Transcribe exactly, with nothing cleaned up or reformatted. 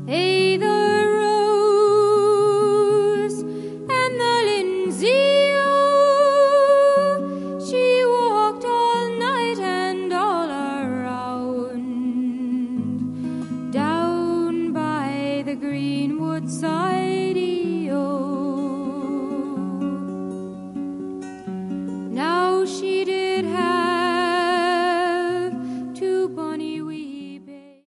Hey, the rose and the linsey, oh, she walked all night and all around, down by the greenwood side.